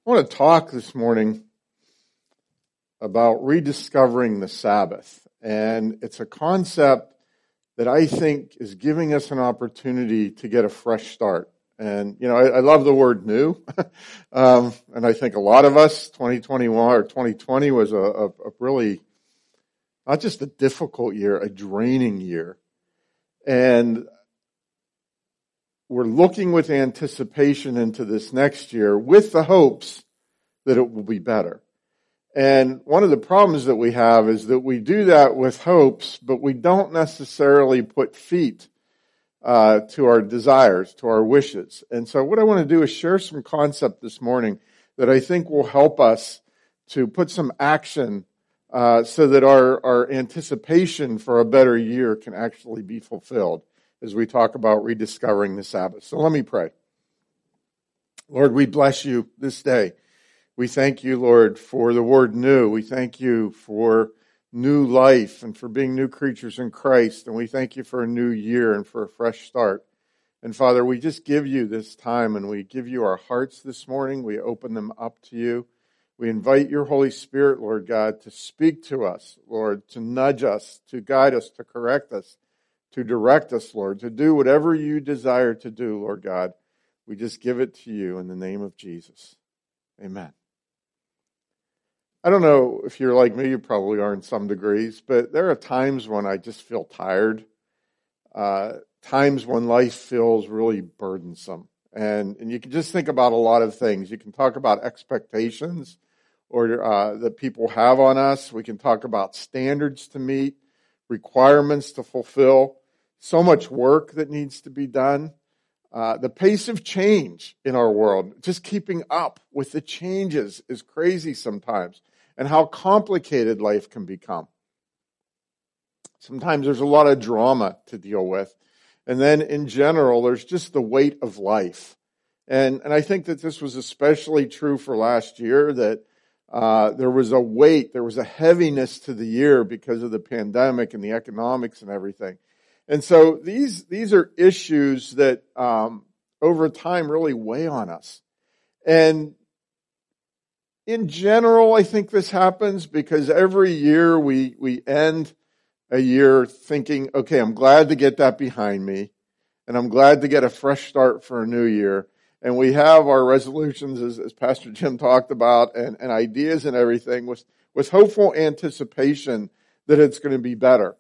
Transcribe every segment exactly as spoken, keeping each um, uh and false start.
I want to talk this morning about rediscovering the Sabbath. And it's a concept that I think is giving us an opportunity to get a fresh start. And, you know, I, I love the word new. um, and I think a lot of us, twenty twenty-one or twenty twenty was a, a, a really, not just a difficult year, a draining year. And we're looking with anticipation into this next year with the hopes that it will be better. And one of the problems that we have is that we do that with hopes, but we don't necessarily put feet uh, to our desires, to our wishes. And so what I want to do is share some concept this morning that I think will help us to put some action uh, so that our, our anticipation for a better year can actually be fulfilled as we talk about rediscovering the Sabbath. So let me pray. Lord, we bless you this day. We thank you, Lord, for the word new. We thank you for new life and for being new creatures in Christ. And we thank you for a new year and for a fresh start. And Father, we just give you this time and we give you our hearts this morning. We open them up to you. We invite your Holy Spirit, Lord God, to speak to us, Lord, to nudge us, to guide us, to correct us, to direct us, Lord, to do whatever you desire to do, Lord God. We just give it to you in the name of Jesus. Amen. I don't know if you're like me, you probably are in some degrees, but there are times when I just feel tired, uh, times when life feels really burdensome. And, and you can just think about a lot of things. You can talk about expectations or uh, that people have on us. We can talk about standards to meet, requirements to fulfill, so much work that needs to be done. Uh, the pace of change in our world, just keeping up with the changes is crazy sometimes, and how complicated life can become. Sometimes there's a lot of drama to deal with. And then in general, there's just the weight of life. And, and I think that this was especially true for last year, that uh, there was a weight, there was a heaviness to the year because of the pandemic and the economics and everything. And so these these are issues that um, over time really weigh on us. And in general, I think this happens because every year we we end a year thinking, okay, I'm glad to get that behind me, and I'm glad to get a fresh start for a new year. And we have our resolutions, as, as Pastor Jim talked about, and, and ideas and everything with, with hopeful anticipation that it's going to be better.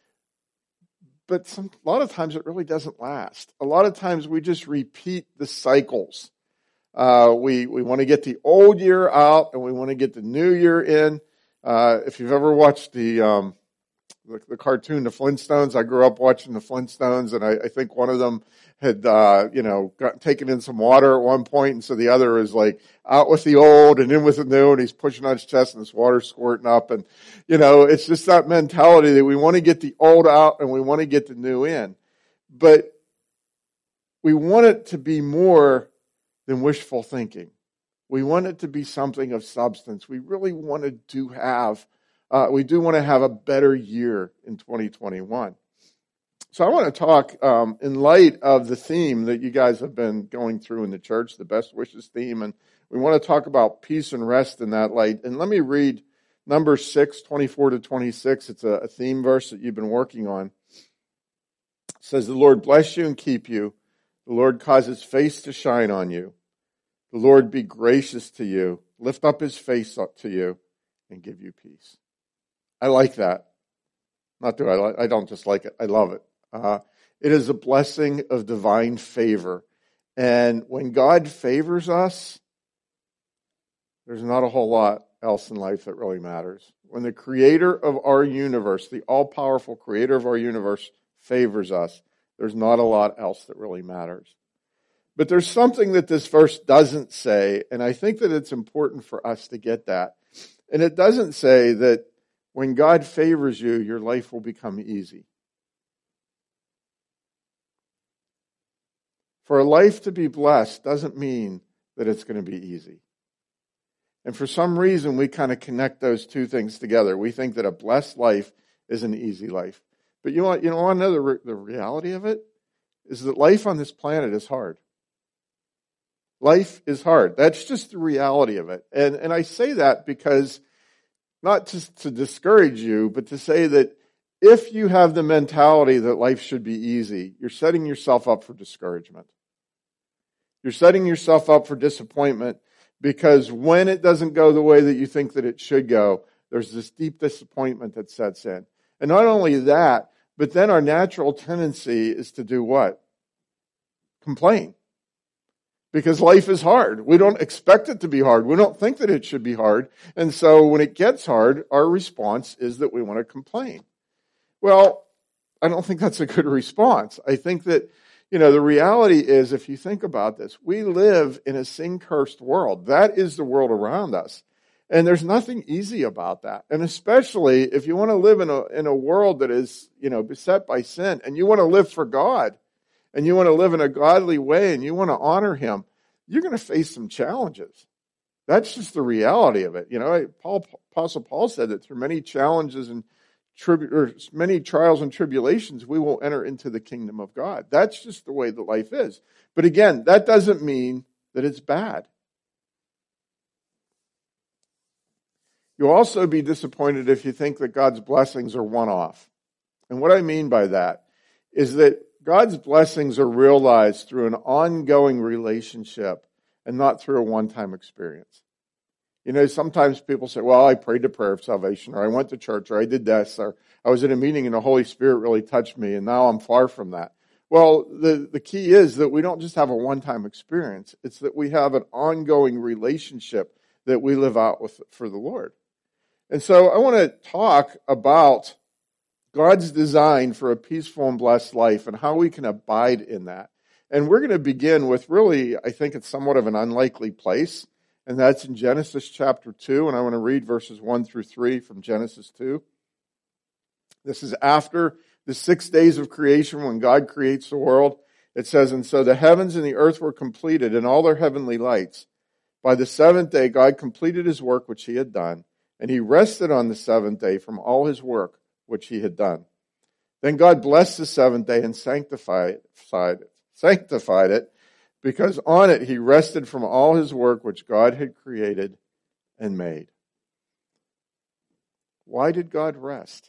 But some, a lot of times it really doesn't last. A lot of times we just repeat the cycles. Uh, we we want to get the old year out and we want to get the new year in. Uh, if you've ever watched the, um, the the cartoon, The Flintstones, I grew up watching The Flintstones, and I, I think one of them had uh, you know got taken in some water at one point, and so the other is like out with the old and in with the new, and he's pushing on his chest and this water's squirting up, and you know it's just that mentality that we want to get the old out and we want to get the new in, but we want it to be more than wishful thinking. We want it to be something of substance. We really want to do have, uh, we do want to have a better year in twenty twenty-one. So I want to talk um, in light of the theme that you guys have been going through in the church, the Best Wishes theme, and we want to talk about peace and rest in that light. And let me read Numbers six, twenty-four to twenty-six. It's a, a theme verse that you've been working on. It says, "The Lord bless you and keep you. The Lord cause his face to shine on you. The Lord be gracious to you, lift up his face up to you, and give you peace." I like that. Not do I like, I don't just like it, I love it. Uh, it is a blessing of divine favor. And when God favors us, there's not a whole lot else in life that really matters. When the creator of our universe, the all-powerful creator of our universe, favors us, there's not a lot else that really matters. But there's something that this verse doesn't say, and I think that it's important for us to get that. And it doesn't say that when God favors you, your life will become easy. For a life to be blessed doesn't mean that it's going to be easy. And for some reason, we kind of connect those two things together. We think that a blessed life is an easy life. But you want, you know, want to know the, the reality of it? Is that life on this planet is hard. Life is hard. That's just the reality of it. And, and I say that because not just to discourage you, but to say that if you have the mentality that life should be easy, you're setting yourself up for discouragement. You're setting yourself up for disappointment because when it doesn't go the way that you think that it should go, there's this deep disappointment that sets in. And not only that, but then our natural tendency is to do what? Complain. Because life is hard. We don't expect it to be hard. We don't think that it should be hard. And so when it gets hard, our response is that we want to complain. Well, I don't think that's a good response. I think that, you know, the reality is, if you think about this, we live in a sin-cursed world. That is the world around us. And there's nothing easy about that. And especially if you want to live in a, in a world that is, you know, beset by sin, and you want to live for God, and you want to live in a godly way, and you want to honor Him, you're going to face some challenges. That's just the reality of it. You know, Paul, Apostle Paul said that through many challenges and tribu- or many trials and tribulations, we will enter into the kingdom of God. That's just the way that life is. But again, that doesn't mean that it's bad. You'll also be disappointed if you think that God's blessings are one-off. And what I mean by that is that God's blessings are realized through an ongoing relationship and not through a one-time experience. You know, sometimes people say, well, I prayed the prayer of salvation, or I went to church, or I did this, or I was in a meeting and the Holy Spirit really touched me, and now I'm far from that. Well, the, the key is that we don't just have a one-time experience. It's that we have an ongoing relationship that we live out with for the Lord. And so I want to talk about God's design for a peaceful and blessed life and how we can abide in that. And we're going to begin with really, I think it's somewhat of an unlikely place, and that's in Genesis chapter two, and I want to read verses one through three from Genesis two. This is after the six days of creation when God creates the world. It says, and so the heavens and the earth were completed and all their heavenly lights. By the seventh day, God completed His work which He had done, and He rested on the seventh day from all His work which He had done. Then God blessed the seventh day and sanctified it, sanctified it, because on it He rested from all His work which God had created and made. Why did God rest?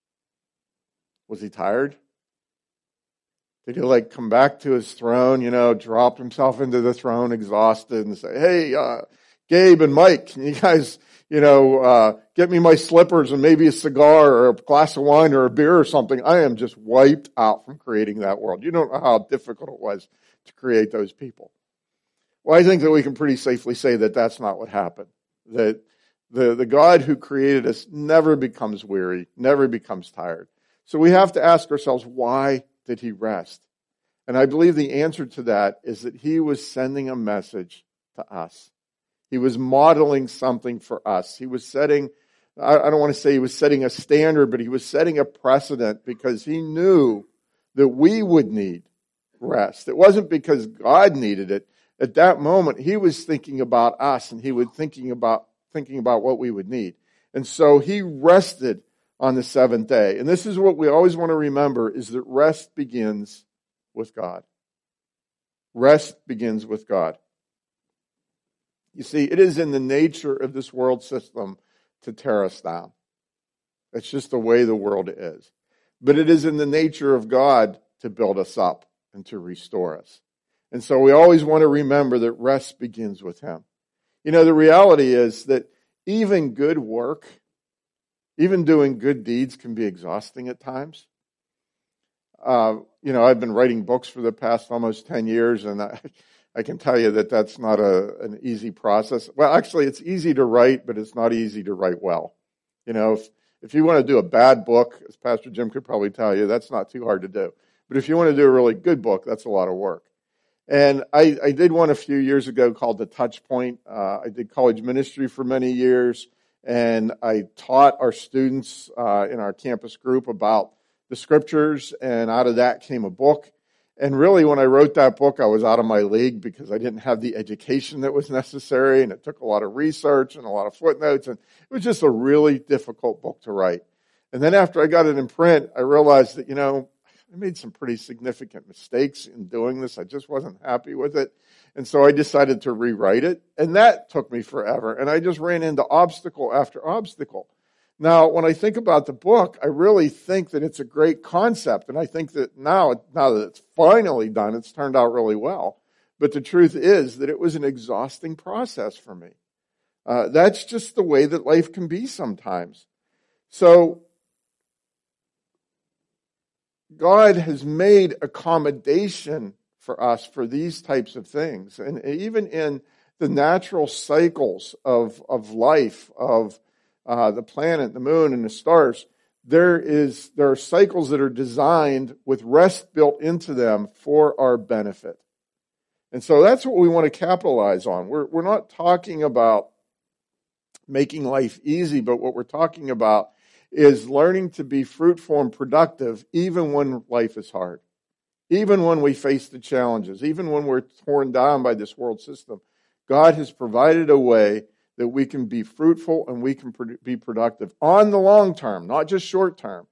Was He tired? Did He like come back to His throne, you know, drop Himself into the throne exhausted and say, hey, uh, Gabe and Mike, can you guys, you know, uh, get me my slippers and maybe a cigar or a glass of wine or a beer or something? I am just wiped out from creating that world. You don't know how difficult it was to create those people. Well, I think that we can pretty safely say that that's not what happened. That the, the God who created us never becomes weary, never becomes tired. So we have to ask ourselves, why did He rest? And I believe the answer to that is that He was sending a message to us. He was modeling something for us. He was setting, I don't want to say He was setting a standard, but He was setting a precedent because He knew that we would need rest. It wasn't because God needed it. At that moment, He was thinking about us, and He was thinking about, thinking about what we would need. And so He rested on the seventh day. And this is what we always want to remember, is that rest begins with God. Rest begins with God. You see, it is in the nature of this world system to tear us down. It's just the way the world is. But it is in the nature of God to build us up and to restore us. And so we always want to remember that rest begins with Him. You know, the reality is that even good work, even doing good deeds can be exhausting at times. Uh, you know, I've been writing books for the past almost ten years, and I, I can tell you that that's not a, an easy process. Well, actually, it's easy to write, but it's not easy to write well. You know, if, if you want to do a bad book, as Pastor Jim could probably tell you, that's not too hard to do. But if you want to do a really good book, that's a lot of work. And I, I did one a few years ago called The Touch Point. Uh, I did college ministry for many years, and I taught our students uh, in our campus group about the scriptures, and out of that came a book. And really, when I wrote that book, I was out of my league because I didn't have the education that was necessary, and it took a lot of research and a lot of footnotes, and it was just a really difficult book to write. And then after I got it in print, I realized that, you know, I made some pretty significant mistakes in doing this. I just wasn't happy with it. And so I decided to rewrite it. And that took me forever. And I just ran into obstacle after obstacle. Now, when I think about the book, I really think that it's a great concept. And I think that now, now that it's finally done, it's turned out really well. But the truth is that it was an exhausting process for me. Uh, that's just the way that life can be sometimes. So, God has made accommodation for us for these types of things. And even in the natural cycles of, of life, of uh, the planet, the moon, and the stars, there is there are cycles that are designed with rest built into them for our benefit. And so that's what we want to capitalize on. We're, we're not talking about making life easy, but what we're talking about is learning to be fruitful and productive even when life is hard, even when we face the challenges, even when we're torn down by this world system. God has provided a way that we can be fruitful and we can be productive on the long term, not just short term.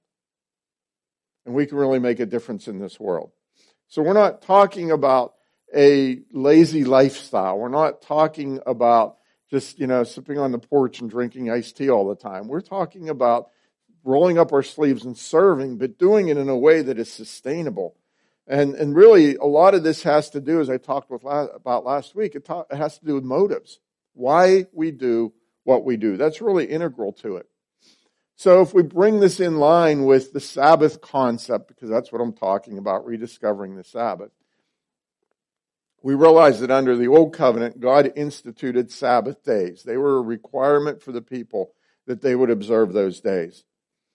And we can really make a difference in this world. So we're not talking about a lazy lifestyle. We're not talking about just, you know, sipping on the porch and drinking iced tea all the time. We're talking about rolling up our sleeves and serving, but doing it in a way that is sustainable. And and really, a lot of this has to do, as I talked with la- about last week, it, ta- it has to do with motives. Why we do what we do. That's really integral to it. So if we bring this in line with the Sabbath concept, because that's what I'm talking about, rediscovering the Sabbath, we realize that under the Old Covenant, God instituted Sabbath days. They were a requirement for the people that they would observe those days.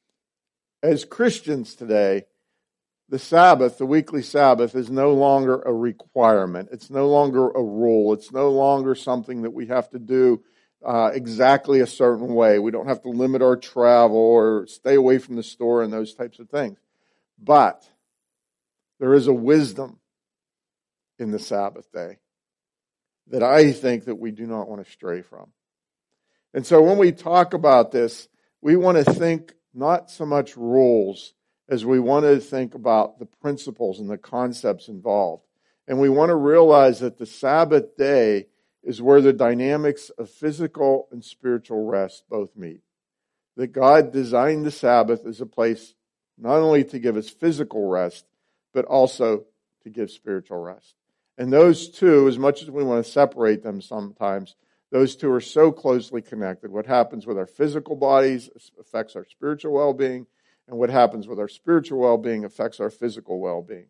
As Christians today, the Sabbath, the weekly Sabbath, is no longer a requirement. It's no longer a rule. It's no longer something that we have to do uh, exactly a certain way. We don't have to limit our travel or stay away from the store and those types of things. But there is a wisdom in the Sabbath day that I think that we do not want to stray from. And so when we talk about this, we want to think not so much rules as we want to think about the principles and the concepts involved. And we want to realize that the Sabbath day is where the dynamics of physical and spiritual rest both meet. That God designed the Sabbath as a place not only to give us physical rest, but also to give spiritual rest. And those two, as much as we want to separate them sometimes, those two are so closely connected. What happens with our physical bodies affects our spiritual well-being, and what happens with our spiritual well-being affects our physical well-being.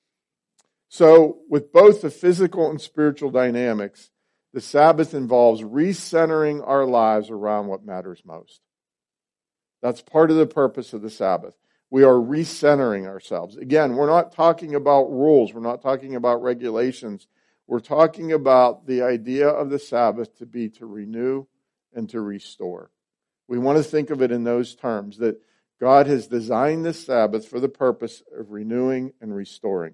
So, with both the physical and spiritual dynamics, the Sabbath involves recentering our lives around what matters most. That's part of the purpose of the Sabbath. We are recentering ourselves. Again, we're not talking about rules. We're not talking about regulations. We're talking about the idea of the Sabbath to be to renew and to restore. We want to think of it in those terms, that God has designed the Sabbath for the purpose of renewing and restoring.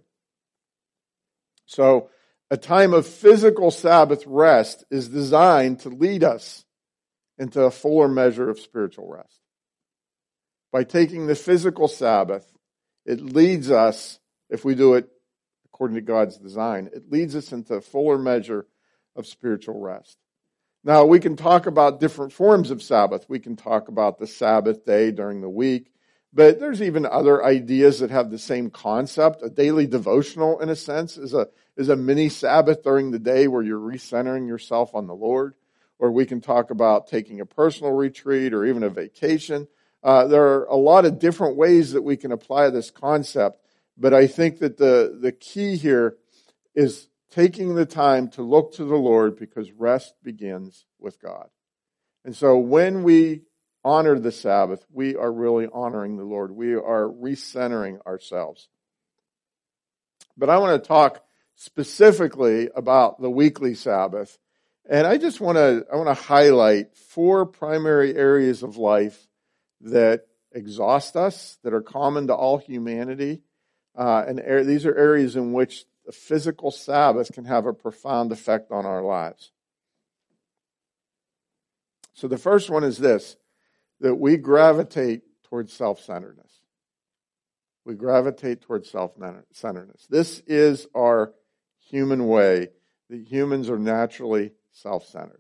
So, a time of physical Sabbath rest is designed to lead us into a fuller measure of spiritual rest. By taking the physical Sabbath, it leads us, if we do it according to God's design, it leads us into a fuller measure of spiritual rest. Now, we can talk about different forms of Sabbath. We can talk about the Sabbath day during the week, but there's even other ideas that have the same concept. A daily devotional, in a sense, is a, is a mini Sabbath during the day where you're recentering yourself on the Lord. Or we can talk about taking a personal retreat or even a vacation. Uh, there are a lot of different ways that we can apply this concept, but I think that the, the key here is taking the time to look to the Lord, because rest begins with God. And so when we honor the Sabbath, we are really honoring the Lord. We are recentering ourselves. But I want to talk specifically about the weekly Sabbath. And I just want to I want to highlight four primary areas of life that exhaust us, that are common to all humanity. Uh, and er- these are areas in which the physical Sabbath can have a profound effect on our lives. So the first one is this, that we gravitate towards self-centeredness. We gravitate towards self-centeredness. This is our human way. The humans are naturally self-centered.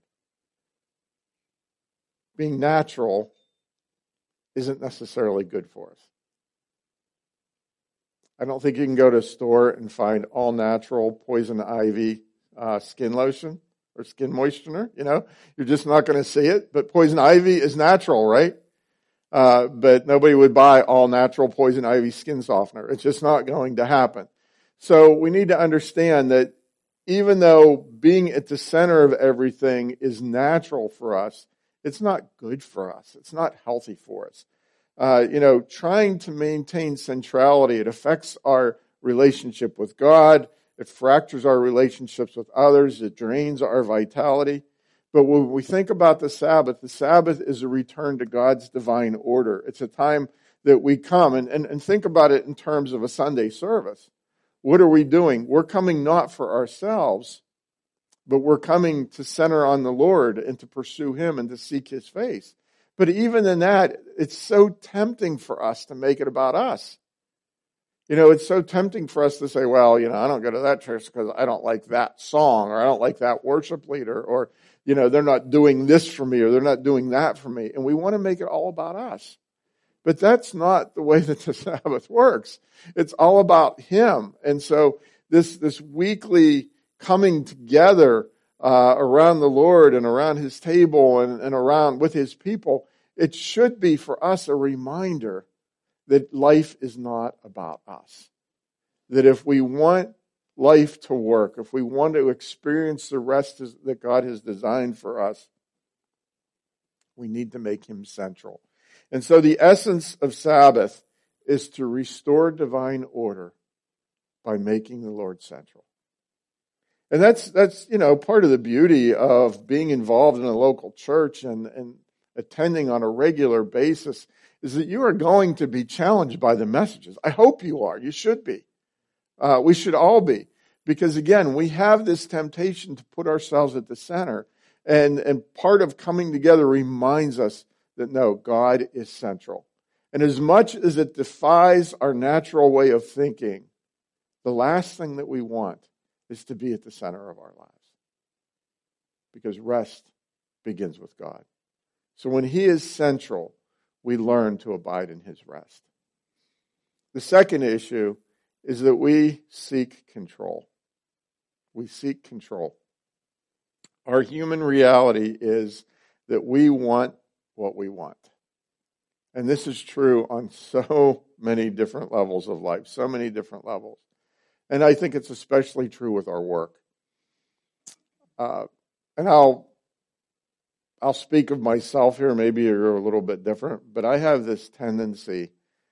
Being natural isn't necessarily good for us. I don't think you can go to a store and find all natural poison ivy uh, skin lotion or skin moistener. You know, you're just not going to see it. But poison ivy is natural, right? Uh, but nobody would buy all natural poison ivy skin softener. It's just not going to happen. So we need to understand that even though being at the center of everything is natural for us, it's not good for us. It's not healthy for us. Uh, you know, trying to maintain centrality, it affects our relationship with God. It fractures our relationships with others. It drains our vitality. But when we think about the Sabbath, the Sabbath is a return to God's divine order. It's a time that we come and, and, and think about it in terms of a Sunday service. What are we doing? We're coming not for ourselves, but we're coming to center on the Lord and to pursue Him and to seek His face. But even in that, it's so tempting for us to make it about us. You know, it's so tempting for us to say, well, you know, I don't go to that church because I don't like that song, or I don't like that worship leader, or, you know, they're not doing this for me, or they're not doing that for me. And we want to make it all about us. But that's not the way that the Sabbath works. It's all about Him. And so this, this weekly coming together uh, around the Lord and around His table and, and around with His people, it should be for us a reminder that life is not about us. That if we want life to work, if we want to experience the rest that God has designed for us, we need to make Him central. And so the essence of Sabbath is to restore divine order by making the Lord central. And that's, that's you know, part of the beauty of being involved in a local church and, and attending on a regular basis is that you are going to be challenged by the messages. I hope you are. You should be. Uh, we should all be. Because again, we have this temptation to put ourselves at the center. And, and part of coming together reminds us that no, God is central. And as much as it defies our natural way of thinking, the last thing that we want is to be at the center of our lives. Because rest begins with God. So when He is central, we learn to abide in His rest. The second issue is that we seek control. We seek control. Our human reality is that we want what we want. And this is true on so many different levels of life, so many different levels. And I think it's especially true with our work. Uh, and I'll I'll speak of myself here. Maybe you're a little bit different, but I have this tendency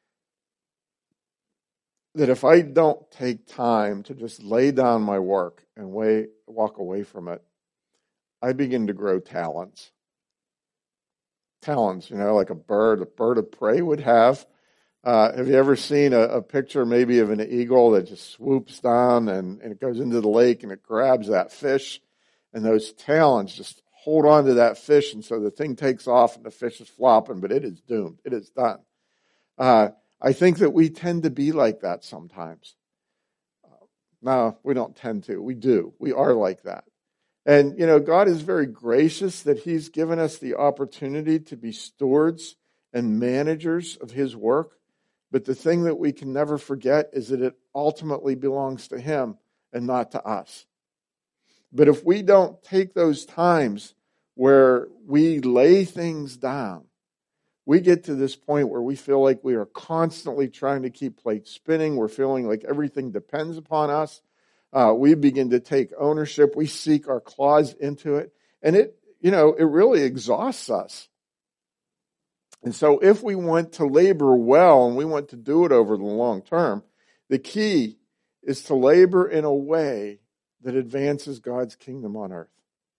that if I don't take time to just lay down my work and way, walk away from it, I begin to grow talons. Talons, you know, like a bird, a bird of prey would have. Uh, have you ever seen a, a picture maybe of an eagle that just swoops down and, and it goes into the lake and it grabs that fish, and those talons just hold on to that fish, and so the thing takes off and the fish is flopping, but it is doomed. It is done. Uh, I think that we tend to be like that sometimes. Uh, no, we don't tend to. We do. We are like that. And, you know, God is very gracious that He's given us the opportunity to be stewards and managers of His work. But the thing that we can never forget is that it ultimately belongs to Him and not to us. But if we don't take those times where we lay things down, we get to this point where we feel like we are constantly trying to keep plates spinning. We're feeling like everything depends upon us. Uh, we begin to take ownership. We seek our claws into it. And it, you know, it really exhausts us. And so if we want to labor well and we want to do it over the long term, the key is to labor in a way that advances God's kingdom on earth.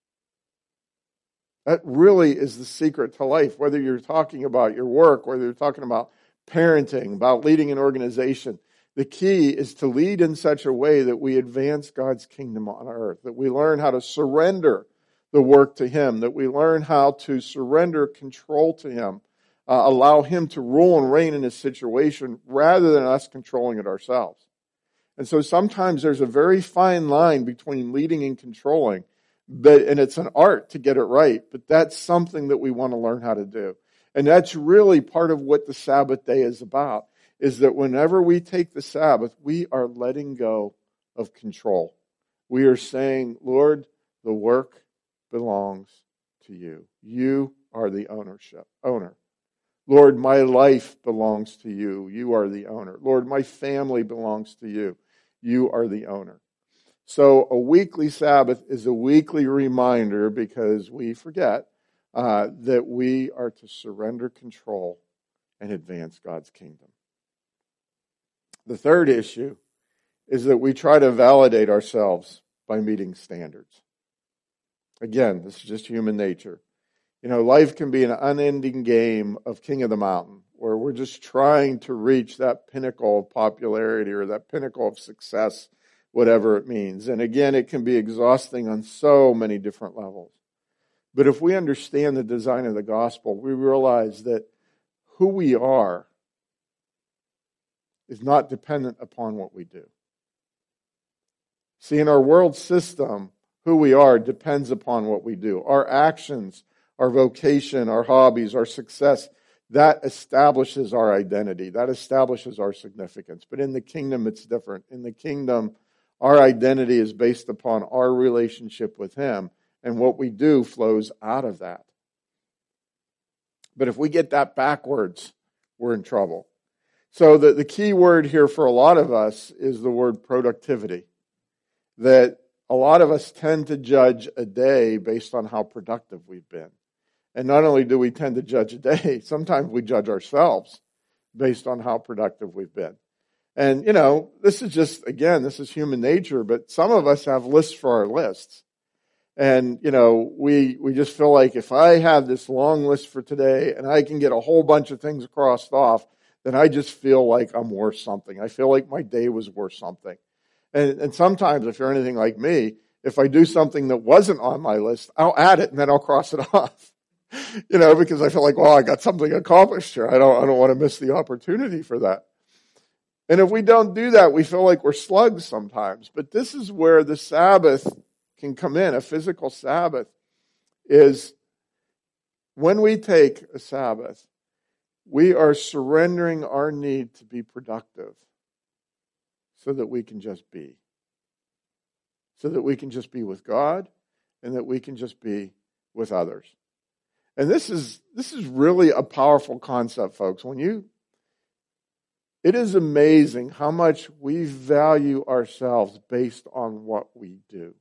That really is the secret to life, whether you're talking about your work, whether you're talking about parenting, about leading an organization. The key is to lead in such a way that we advance God's kingdom on earth, that we learn how to surrender the work to Him, that we learn how to surrender control to Him, uh, allow him to rule and reign in his situation rather than us controlling it ourselves. And so sometimes there's a very fine line between leading and controlling, but and it's an art to get it right, but that's something that we want to learn how to do. And that's really part of what the Sabbath day is about, is that whenever we take the Sabbath, we are letting go of control. We are saying, Lord, the work belongs to you. You are the ownership, owner. Lord, my life belongs to you. You are the owner. Lord, my family belongs to you. You are the owner. So a weekly Sabbath is a weekly reminder, because we forget uh, that we are to surrender control and advance God's kingdom. The third issue is that we try to validate ourselves by meeting standards. Again, this is just human nature. You know, life can be an unending game of King of the Mountain, where we're just trying to reach that pinnacle of popularity or that pinnacle of success, whatever it means. And again, it can be exhausting on so many different levels. But if we understand the design of the gospel, we realize that who we are is not dependent upon what we do. See, in our world system, who we are depends upon what we do. Our actions, our vocation, our hobbies, our success, that establishes our identity. That establishes our significance. But in the kingdom, it's different. In the kingdom, our identity is based upon our relationship with Him, and what we do flows out of that. But if we get that backwards, we're in trouble. So the, the key word here for a lot of us is the word productivity. That a lot of us tend to judge a day based on how productive we've been. And not only do we tend to judge a day, sometimes we judge ourselves based on how productive we've been. And, you know, this is just, again, this is human nature, but some of us have lists for our lists. And, you know, we, we just feel like if I have this long list for today and I can get a whole bunch of things crossed off, then I just feel like I'm worth something. I feel like my day was worth something. And, and sometimes, if you're anything like me, if I do something that wasn't on my list, I'll add it and then I'll cross it off. You know, because I feel like, well, I got something accomplished here. I don't, I don't want to miss the opportunity for that. And if we don't do that, we feel like we're slugs sometimes. But this is where the Sabbath can come in. A physical Sabbath is when we take a Sabbath, we are surrendering our need to be productive so that we can just be. So that we can just be with God and that we can just be with others. And this is this is really a powerful concept, folks. When you, it is amazing how much we value ourselves based on what we do.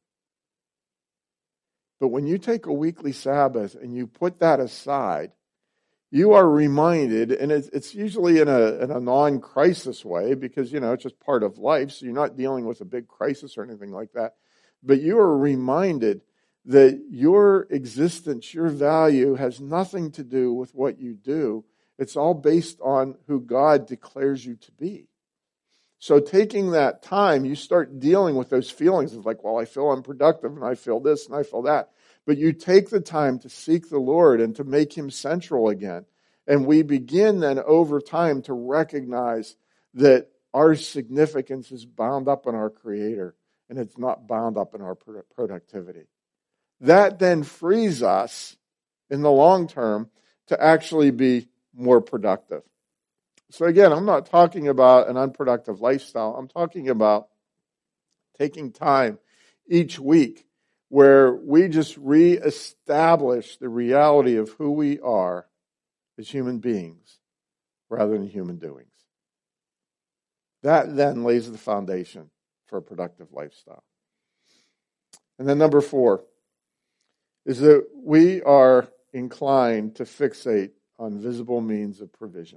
But when you take a weekly Sabbath and you put that aside, you are reminded, and it's, it's usually in a, in a non-crisis way, because, you know, it's just part of life, so you're not dealing with a big crisis or anything like that. But you are reminded that your existence, your value, has nothing to do with what you do. It's all based on who God declares you to be. So taking that time, you start dealing with those feelings of like, well, I feel unproductive, and I feel this, and I feel that. But you take the time to seek the Lord and to make Him central again. And we begin then over time to recognize that our significance is bound up in our Creator, and it's not bound up in our productivity. That then frees us in the long term to actually be more productive. So again, I'm not talking about an unproductive lifestyle. I'm talking about taking time each week where we just reestablish the reality of who we are as human beings rather than human doings. That then lays the foundation for a productive lifestyle. And then number four is that we are inclined to fixate on visible means of provision.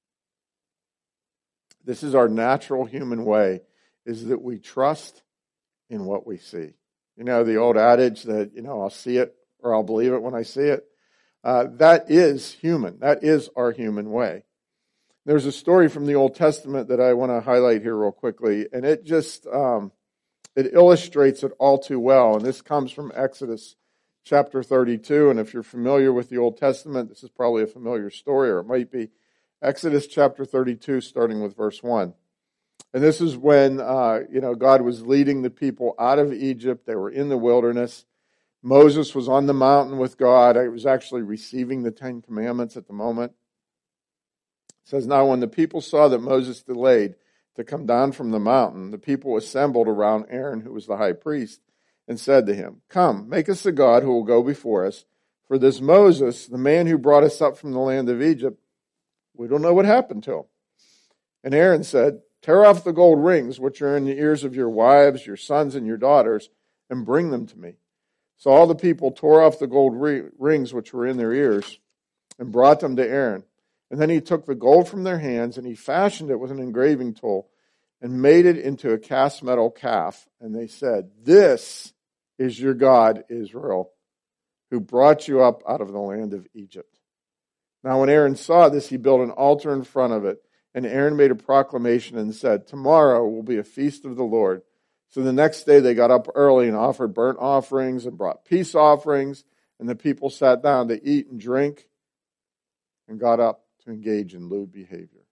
This is our natural human way, is that we trust in what we see. You know, the old adage that, you know, I'll see it or I'll believe it when I see it. Uh, that is human. That is our human way. There's a story from the Old Testament that I want to highlight here real quickly, and it just, um, it illustrates it all too well. And this comes from Exodus chapter thirty-two, and if you're familiar with the Old Testament, this is probably a familiar story, or it might be. Exodus chapter thirty-two, starting with verse one. And this is when, uh, you know, God was leading the people out of Egypt. They were in the wilderness. Moses was on the mountain with God. He was actually receiving the Ten Commandments at the moment. It says, now when the people saw that Moses delayed to come down from the mountain, the people assembled around Aaron, who was the high priest, and said to him, come, make us a god who will go before us. For this Moses, the man who brought us up from the land of Egypt, we don't know what happened to him. And Aaron said, tear off the gold rings which are in the ears of your wives, your sons, and your daughters, and bring them to me. So all the people tore off the gold rings which were in their ears and brought them to Aaron. And then he took the gold from their hands and he fashioned it with an engraving tool and made it into a cast metal calf. And they said, this is your God, Israel, who brought you up out of the land of Egypt. Now when Aaron saw this, he built an altar in front of it. And Aaron made a proclamation and said, tomorrow will be a feast of the Lord. So the next day they got up early and offered burnt offerings and brought peace offerings. And the people sat down to eat and drink and got up to engage in lewd behavior.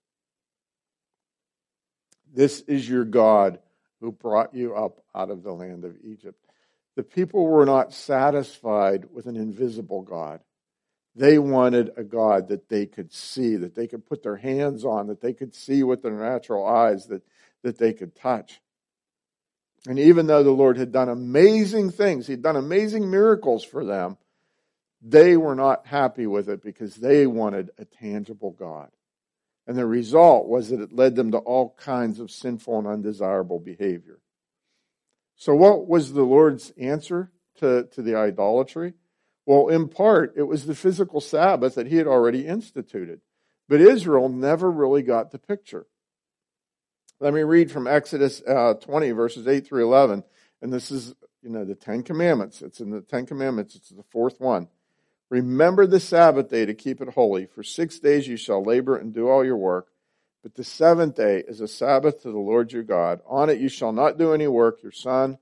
This is your God who brought you up out of the land of Egypt. The people were not satisfied with an invisible God. They wanted a God that they could see, that they could put their hands on, that they could see with their natural eyes, that, that they could touch. And even though the Lord had done amazing things, he'd done amazing miracles for them, they were not happy with it because they wanted a tangible God. And the result was that it led them to all kinds of sinful and undesirable behavior. So what was the Lord's answer to, to the idolatry? Well, in part, it was the physical Sabbath that he had already instituted. But Israel never really got the picture. Let me read from Exodus uh, twenty, verses eight through eleven. And this is, you know, the Ten Commandments. It's in the Ten Commandments. It's the fourth one. Remember the Sabbath day to keep it holy. For six days you shall labor and do all your work. But the seventh day is a Sabbath to the Lord your God. On it you shall not do any work, your son,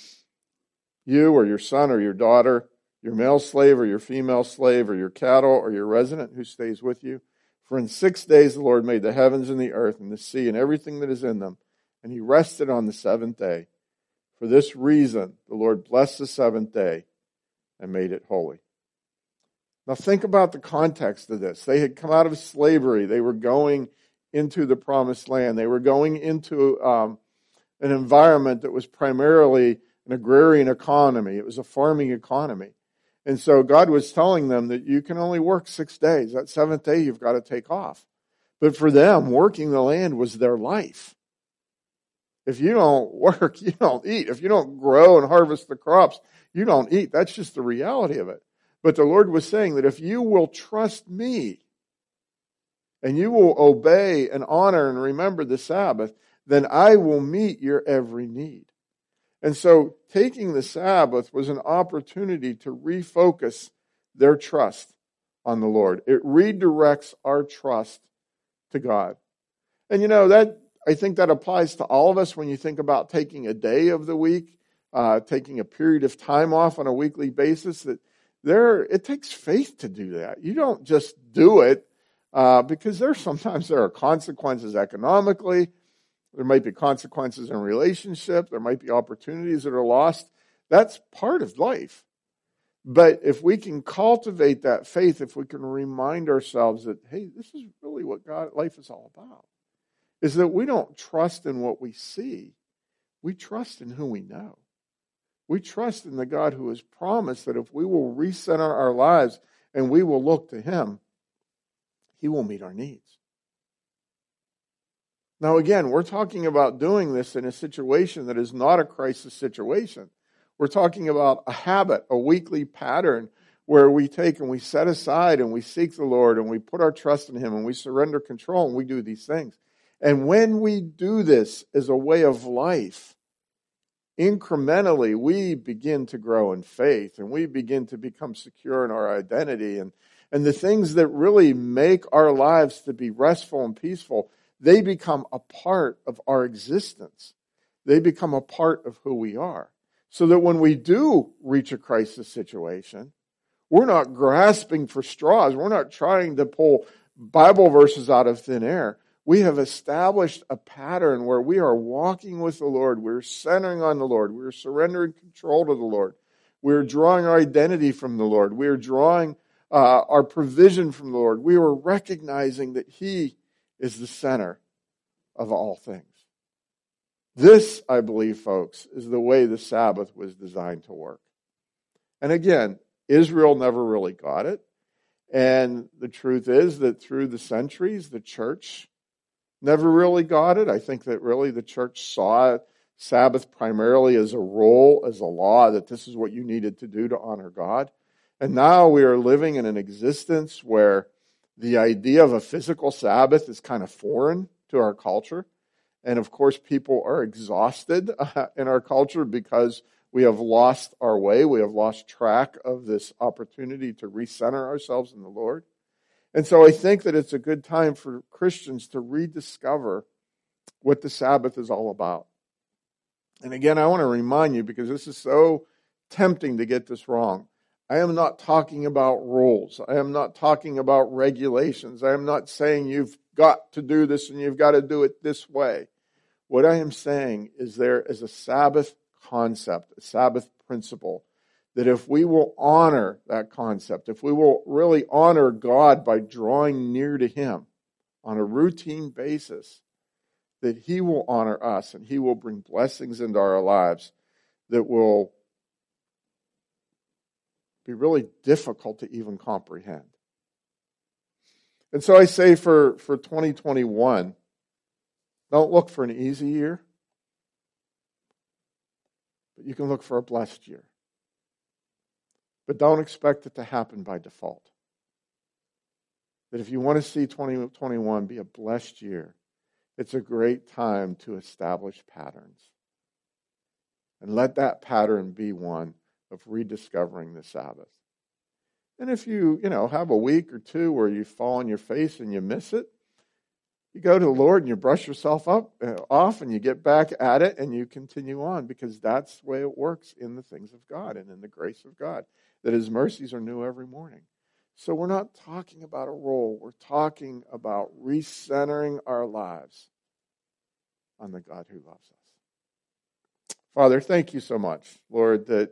you or your son or your daughter, your male slave or your female slave, or your cattle or your resident who stays with you. For in six days the Lord made the heavens and the earth and the sea and everything that is in them, and he rested on the seventh day. For this reason the Lord blessed the seventh day and made it holy. Now think about the context of this. They had come out of slavery. They were going into the promised land. They were going into um, an environment that was primarily an agrarian economy. It was a farming economy. And so God was telling them that you can only work six days. That seventh day you've got to take off. But for them, working the land was their life. If you don't work, you don't eat. If you don't grow and harvest the crops, you don't eat. That's just the reality of it. But the Lord was saying that if you will trust me and you will obey and honor and remember the Sabbath, then I will meet your every need. And so taking the Sabbath was an opportunity to refocus their trust on the Lord. It redirects our trust to God. And you know, that I think that applies to all of us when you think about taking a day of the week, uh, taking a period of time off on a weekly basis. That there, it takes faith to do that. You don't just do it uh, because there sometimes there are consequences economically. There might be consequences in relationship. There might be opportunities that are lost. That's part of life. But if we can cultivate that faith, if we can remind ourselves that, hey, this is really what God life is all about, is that we don't trust in what we see. We trust in who we know. We trust in the God who has promised that if we will recenter our lives and we will look to him, he will meet our needs. Now, again, we're talking about doing this in a situation that is not a crisis situation. We're talking about a habit, a weekly pattern where we take and we set aside and we seek the Lord and we put our trust in him and we surrender control and we do these things. And when we do this as a way of life, incrementally we begin to grow in faith and we begin to become secure in our identity. And, and the things that really make our lives to be restful and peaceful, they become a part of our existence. They become a part of who we are. so that when we do reach a crisis situation, we're not grasping for straws. We're not trying to pull Bible verses out of thin air. We have established a pattern where we are walking with the Lord. We're centering on the Lord. We're surrendering control to the Lord. We're drawing our identity from the Lord. We're drawing uh, our provision from the Lord. We are recognizing that He is the center of all things. This, I believe, folks, is the way the Sabbath was designed to work. And again, Israel never really got it. And the truth is that through the centuries, the church never really got it. I think that really the church saw Sabbath primarily as a role, as a law, that this is what you needed to do to honor God. And now we are living in an existence where the idea of a physical Sabbath is kind of foreign to our culture. And of course, people are exhausted uh, in our culture because we have lost our way. We have lost track of this opportunity to recenter ourselves in the Lord. And so I think that it's a good time for Christians to rediscover what the Sabbath is all about. And again, I want to remind you, because this is so tempting to get this wrong. I am not talking about rules. I am not talking about regulations. I am not saying you've got to do this and you've got to do it this way. What I am saying is there is a Sabbath concept, a Sabbath principle, that if we will honor that concept, if we will really honor God by drawing near to Him on a routine basis, that He will honor us and He will bring blessings into our lives that will be really difficult to even comprehend. And so I say for, for twenty twenty-one, don't look for an easy year, but you can look for a blessed year. But don't expect it to happen by default. That if you want to see twenty twenty-one be a blessed year, it's a great time to establish patterns. And let that pattern be one of rediscovering the Sabbath. And if you, you know, have a week or two where you fall on your face and you miss it, you go to the Lord and you brush yourself up uh, off and you get back at it and you continue on, because that's the way it works in the things of God and in the grace of God, that His mercies are new every morning. So we're not talking about a role. We're talking about recentering our lives on the God who loves us. Father, thank you so much, Lord, that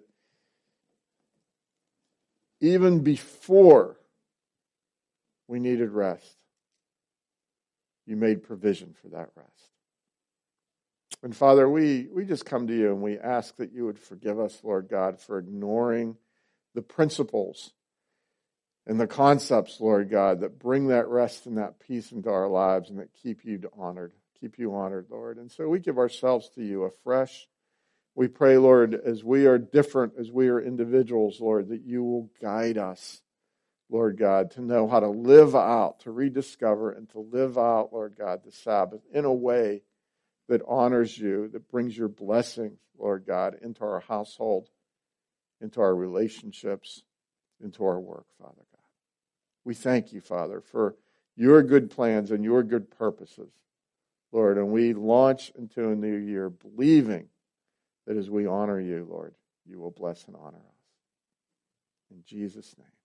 even before we needed rest, you made provision for that rest. And Father, we, we just come to you and we ask that you would forgive us, Lord God, for ignoring the principles and the concepts, Lord God, that bring that rest and that peace into our lives and that keep you honored, keep you honored, Lord. And so we give ourselves to you afresh. We pray, Lord, as we are different, as we are individuals, Lord, that you will guide us, Lord God, to know how to live out, to rediscover and to live out, Lord God, the Sabbath in a way that honors you, that brings your blessing, Lord God, into our household, into our relationships, into our work, Father God. We thank you, Father, for your good plans and your good purposes, Lord, and we launch into a new year believing that as we honor you, Lord, you will bless and honor us. In Jesus' name.